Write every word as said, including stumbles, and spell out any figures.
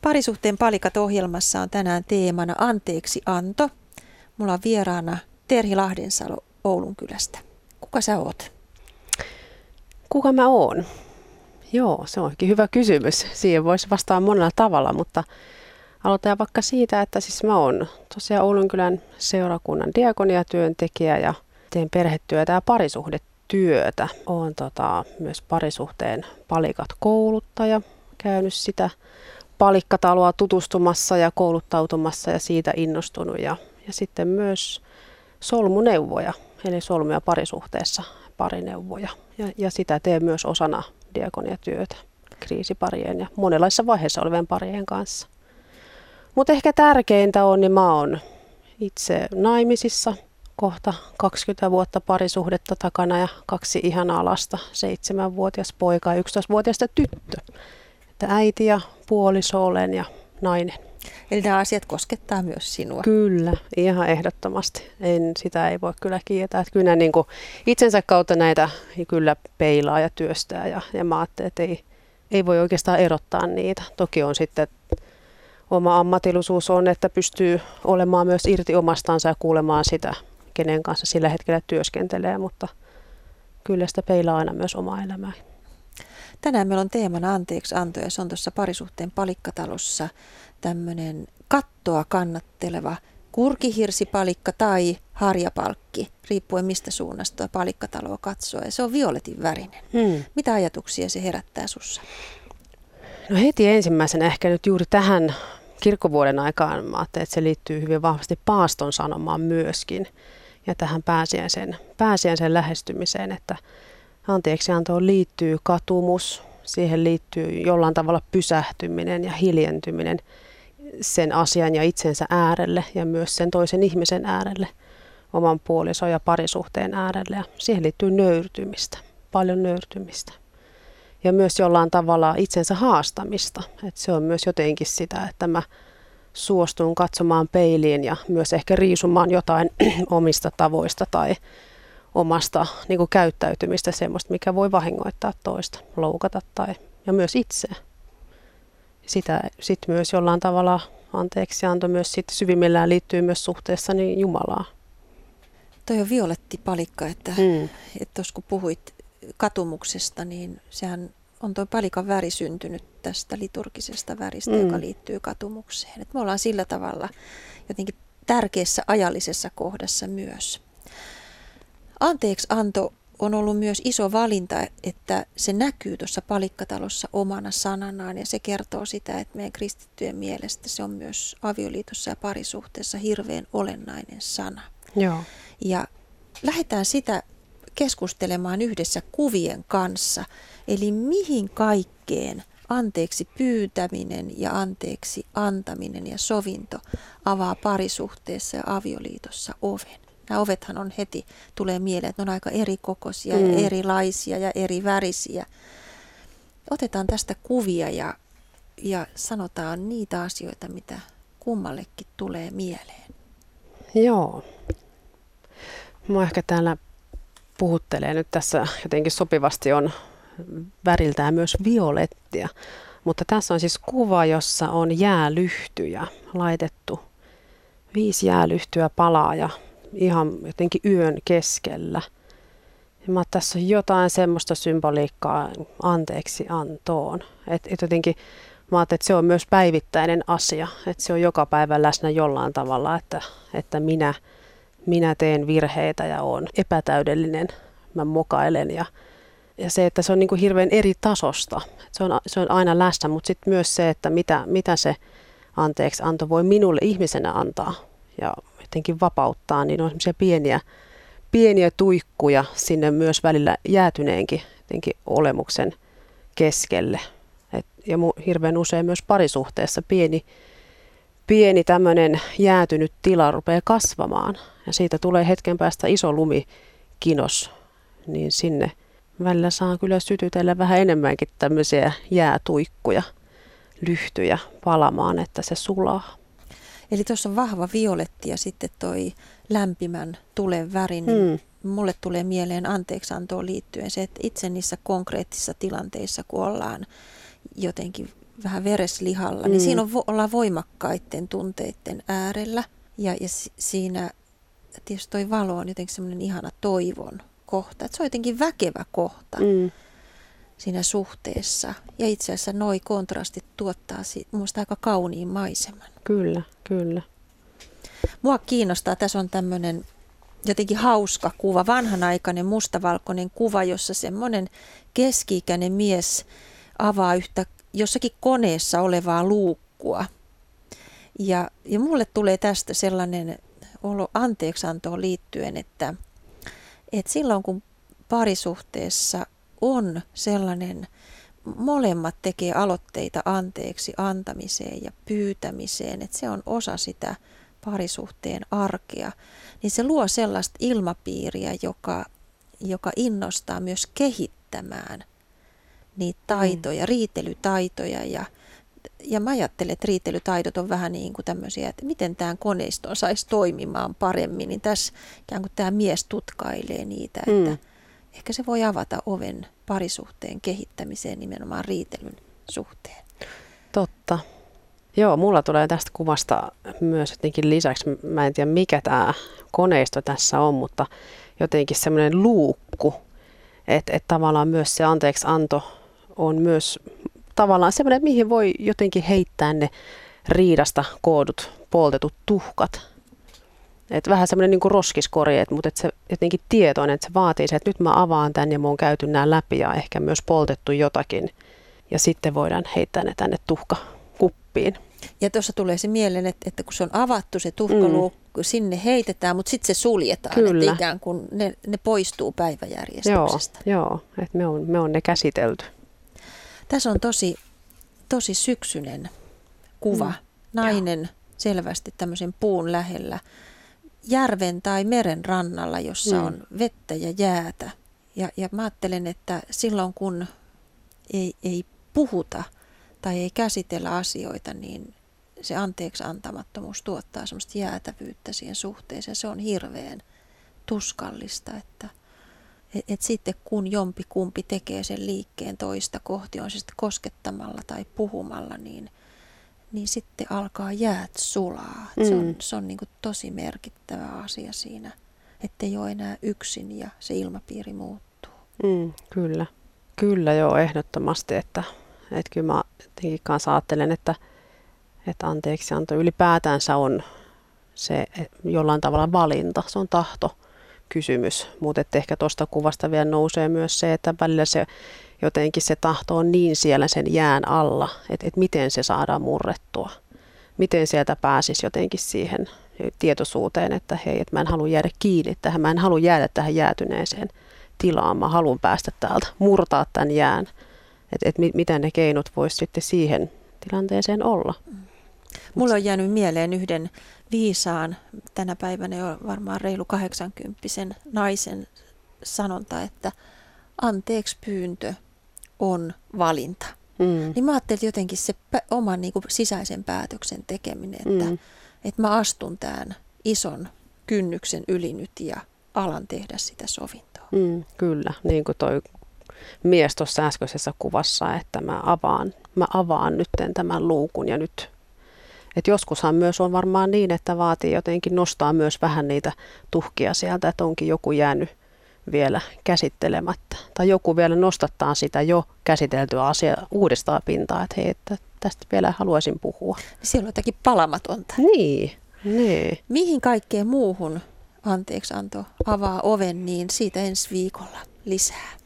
Parisuhteen palikat -ohjelmassa on tänään teemana anteeksi anto. Mulla on vieraana Terhi Lahdensalo Oulunkylästä. Kuka sä oot? Kuka mä oon? Joo, se onkin hyvä kysymys. Siihen voisi vastata monella tavalla, mutta aloitetaan vaikka siitä, että siis mä oon tosiaan Oulunkylän seurakunnan diakoniatyöntekijä ja teen perhetyötä ja parisuhdetyötä. Oon tota, myös parisuhteen palikat kouluttaja, käynyt sitä palikkataloa tutustumassa ja kouluttautumassa ja siitä innostunut. Ja, ja sitten myös solmuneuvoja, eli solmuja parisuhteessa parineuvoja. Ja, ja sitä teen myös osana diakoniatyötä kriisiparien ja monenlaisissa vaiheissa olevien parien kanssa. Mutta ehkä tärkeintä on, niin mä oon itse naimisissa, kohta kaksikymmentä vuotta parisuhdetta takana ja kaksi ihanaa lasta, seitsemänvuotias poika ja yksitoistavuotiaista tyttö. Että äiti ja puoliso olen ja nainen. Eli nämä asiat koskettaa myös sinua. Kyllä, ihan ehdottomasti. En, sitä ei voi kyllä kieltää. Että kyllä niin kuin itsensä kautta näitä kyllä peilaa ja työstää ja, ja mä ajattelin, että ei, ei voi oikeastaan erottaa niitä. Toki on sitten oma ammatillisuus on, että pystyy olemaan myös irti omastansa ja kuulemaan sitä, kenen kanssa sillä hetkellä työskentelee, mutta kyllä sitä peilaa aina myös omaa elämää. Tänään meillä on teemana anteeksi anto ja se on tuossa Parisuhteen palikkatalossa tämmöinen kattoa kannatteleva kurkihirsipalikka tai harjapalkki, riippuen mistä suunnasta tuo palikkataloa katsoo. Ja se on violetin värinen. Hmm. Mitä ajatuksia se herättää sussa? No heti ensimmäisenä ehkä nyt juuri tähän kirkkovuoden aikaan mä ajattelin, että se liittyy hyvin vahvasti paaston sanomaan myöskin ja tähän pääsiäisen, pääsiäisen lähestymiseen, että anteeksiantoon liittyy katumus, siihen liittyy jollain tavalla pysähtyminen ja hiljentyminen sen asian ja itsensä äärelle ja myös sen toisen ihmisen äärelle, oman puolison ja parisuhteen äärelle. Ja siihen liittyy nöyrtymistä, paljon nöyrtymistä ja myös jollain tavalla itsensä haastamista. Et se on myös jotenkin sitä, että mä suostun katsomaan peiliin ja myös ehkä riisumaan jotain omista tavoista tai omasta niin kuin käyttäytymistä, semmoista, mikä voi vahingoittaa toista, loukata tai ja myös itseä. Sitä sitten myös jollain tavalla anteeksianto myös sit syvimmillään liittyy myös suhteessani Jumalaan. Toi on violetti palikka, että mm. tuossa kun puhuit katumuksesta, niin sehän on tuo palikan väri syntynyt tästä liturgisesta väristä, mm. joka liittyy katumukseen. Et me ollaan sillä tavalla jotenkin tärkeässä ajallisessa kohdassa myös. Anteeksi anto on ollut myös iso valinta, että se näkyy tuossa palikkatalossa omana sananaan ja se kertoo sitä, että meidän kristittyjen mielestä se on myös avioliitossa ja parisuhteessa hirveän olennainen sana. Joo. Ja lähdetään sitä keskustelemaan yhdessä kuvien kanssa, eli mihin kaikkeen anteeksi pyytäminen ja anteeksi antaminen ja sovinto avaa parisuhteessa ja avioliitossa oven. Nämä ovethan on heti, tulee mieleen, että ne on aika eri kokoisia mm. ja erilaisia ja eri värisiä. Otetaan tästä kuvia ja, ja sanotaan niitä asioita, mitä kummallekin tulee mieleen. Joo. Mua ehkä täällä puhuttelee nyt tässä jotenkin sopivasti on väriltään myös violettia. Mutta tässä on siis kuva, jossa on jäälyhtyjä laitettu. Viisi jäälyhtyä palaa ja ihan jotenkin yön keskellä. Ja mä, tässä on jotain semmoista symboliikkaa anteeksi antoon. Et, et jotenkin, mä ajattelin, että se on myös päivittäinen asia. Että se on joka päivä läsnä jollain tavalla, että, että minä, minä teen virheitä ja olen epätäydellinen. Mä mokailen ja, ja se, että se on niin kuin hirveän eri tasosta. Se on, se on aina läsnä, mutta sitten myös se, että mitä, mitä se anteeksi anto voi minulle ihmisenä antaa. Ja jotenkin vapauttaa, niin on semmoisia pieniä, pieniä tuikkuja sinne myös välillä jäätyneenkin jotenkin olemuksen keskelle. Et, ja mu, hirveän usein myös parisuhteessa pieni, pieni tämmöinen jäätynyt tila rupeaa kasvamaan. Ja siitä tulee hetken päästä iso lumikinos, niin sinne välillä saa kyllä sytytellä vähän enemmänkin tämmöisiä jäätuikkuja, lyhtyjä palamaan, että se sulaa. Eli tuossa on vahva violetti ja sitten toi lämpimän tulen väri, niin mm. mulle tulee mieleen anteeksiantoon liittyen se, että itse niissä konkreettisissa tilanteissa, kun ollaan jotenkin vähän vereslihalla, Mm. niin siinä on, ollaan voimakkaiden tunteiden äärellä. Ja, ja si, siinä tietysti toi valo on jotenkin semmoinen ihana toivon kohta. Että se on jotenkin väkevä kohta Mm. siinä suhteessa. Ja itse asiassa noi kontrastit tuottaa minusta aika kauniin maiseman. Kyllä, kyllä. Mua kiinnostaa, tässä on tämmöinen jotenkin hauska kuva, vanhanaikainen mustavalkoinen kuva, jossa semmoinen keski-ikäinen mies avaa yhtä jossakin koneessa olevaa luukkua. Ja, ja mulle tulee tästä sellainen olo anteeksiantoon liittyen, että, että silloin kun parisuhteessa on sellainen, molemmat tekee aloitteita anteeksi antamiseen ja pyytämiseen, että se on osa sitä parisuhteen arkea, niin se luo sellaista ilmapiiriä, joka, joka innostaa myös kehittämään niitä taitoja, mm. riitelytaitoja. Ja, ja mä ajattelen, että riitelytaidot on vähän niin kuin tämmöisiä, että miten tämän koneiston saisi toimimaan paremmin, niin tässä ikään kuin tämä mies tutkailee niitä, että mm. ehkä se voi avata oven parisuhteen kehittämiseen nimenomaan riitelyn suhteen. Totta. Joo, mulla tulee tästä kuvasta myös jotenkin lisäksi, mä en tiedä mikä tämä koneisto tässä on, mutta jotenkin semmoinen luukku, että et tavallaan myös se anteeksianto on myös tavallaan semmoinen, mihin voi jotenkin heittää ne riidasta koodut, poltetut tuhkat. Et vähän semmoinen niin kuin roskiskori, et, mutta et se jotenkin tietoinen, että se vaatii se, että nyt mä avaan tän ja mä oon käyty nämä läpi ja ehkä myös poltettu jotakin. Ja sitten voidaan heittää ne tänne tuhkakuppiin. Ja tuossa tulee se mieleen, että, että kun se on avattu se tuhkaluukku, mm. sinne heitetään, mutta sitten se suljetaan, Kyllä. että ikään kuin ne, ne poistuu päiväjärjestyksestä. Joo, joo, että me on, me on ne käsitelty. Tässä on tosi, tosi syksyinen kuva. Mm. Nainen joo. selvästi tämmöisen puun lähellä, järven tai meren rannalla, jossa mm. on vettä ja jäätä. Ja, ja mä ajattelen, että silloin kun ei, ei puhuta tai ei käsitellä asioita, niin se anteeksi antamattomuus tuottaa semmoista jäätävyyttä siihen suhteeseen. Se on hirveän tuskallista, että et, et sitten kun jompi kumpi tekee sen liikkeen toista kohti, on se sitten koskettamalla tai puhumalla, niin, niin sitten alkaa jäät sulaa. Mm. Se on, se on niin kuin tosi merkittävä asia siinä, ettei ole enää yksin ja se ilmapiiri muuttuu. Mm, kyllä, kyllä joo, ehdottomasti, että Että kyllä mä jotenkin kanssa ajattelen, että, että anteeksianto ylipäätänsä on se jollain tavalla valinta, se on tahtokysymys, mutta ehkä tuosta kuvasta vielä nousee myös se, että välillä se jotenkin se tahto on niin siellä sen jään alla, että, että miten se saadaan murrettua, miten sieltä pääsisi jotenkin siihen tietoisuuteen, että hei, että mä en halua jäädä kiinni tähän, mä en halua jäädä tähän jäätyneeseen tilaan, mä haluan päästä täältä, murtaa tämän jään. Että et mitä ne keinot voisi sitten siihen tilanteeseen olla. Mulla on jäänyt mieleen yhden viisaan, tänä päivänä jo varmaan reilu kahdeksankymppisen naisen sanonta, että anteeksi pyyntö on valinta. Mm. Niin mä ajattelin jotenkin se oman niin kuin sisäisen päätöksen tekeminen, että, mm. että mä astun tämän ison kynnyksen yli nyt ja alan tehdä sitä sovintoa. Mm, kyllä, niin kuin toi mies tuossa äskeisessä kuvassa, että mä avaan, mä avaan nyt tämän luukun ja nyt. Et joskushan myös on varmaan niin, että vaatii jotenkin nostaa myös vähän niitä tuhkia sieltä, että onkin joku jäänyt vielä käsittelemättä. Tai joku vielä nostattaa sitä jo käsiteltyä asiaa uudestaan pintaan, että hei, että tästä vielä haluaisin puhua. Siellä on jotakin palamatonta. Niin, niin. Mihin kaikkeen muuhun anteeksianto avaa oven, niin siitä ensi viikolla lisää.